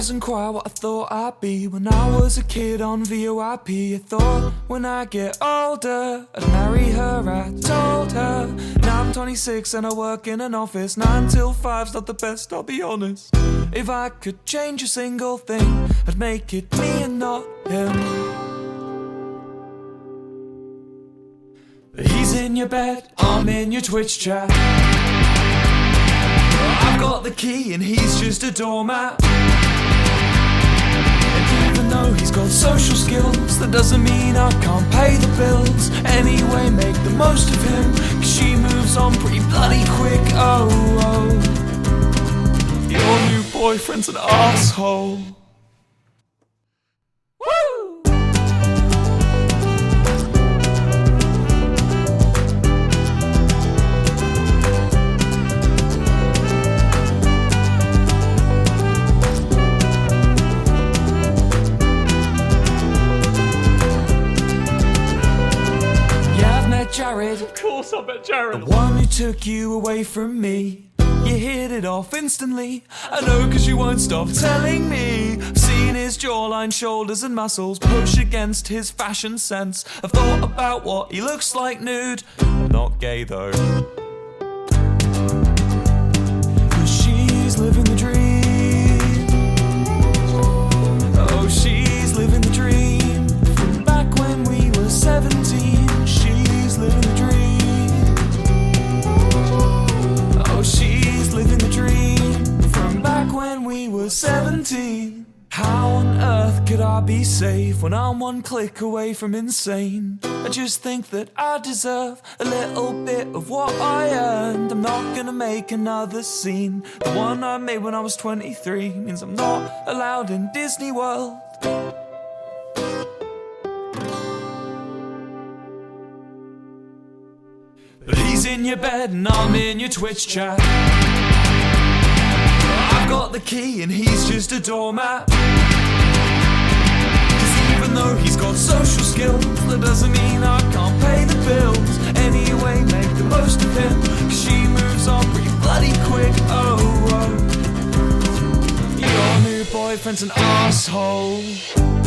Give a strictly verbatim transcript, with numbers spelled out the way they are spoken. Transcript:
isn't quite what I thought I'd be. When I was a kid on V O I P, I thought when I get older I'd marry her. I told her. Now I'm twenty-six and I work in an office. Nine till five's not the best, I'll be honest. If I could change a single thing, I'd make it me and not him. He's in your bed, I'm in your Twitch chat. I've got the key and he's just a doormat. And even though he's got social skills, that doesn't mean I can't pay the bills. Anyway, make the most of him, cause she moves on pretty bloody quick. Oh, oh, your new boyfriend's an asshole. Jared, of course I bet Jared. The one who took you away from me. You hit it off instantly. I know cause you won't stop telling me. I've seen his jawline, shoulders and muscles push against his fashion sense. I've thought about what he looks like nude. I'm not gay though. Cause she's living the dream. Oh, she's living the dream. From back when we were seventeen. Living the dream. Oh, she's living the dream. From back when we were seventeen. How on earth could I be safe when I'm one click away from insane? I just think that I deserve a little bit of what I earned. I'm not gonna make another scene. The one I made when I was twenty-three means I'm not allowed in Disney World. But he's in your bed and I'm in your Twitch chat. I've got the key and he's just a doormat. Cause even though he's got social skills, that doesn't mean I can't pay the bills. Anyway, make the most of him, cause she moves on pretty bloody quick. Oh, oh, your new boyfriend's an asshole.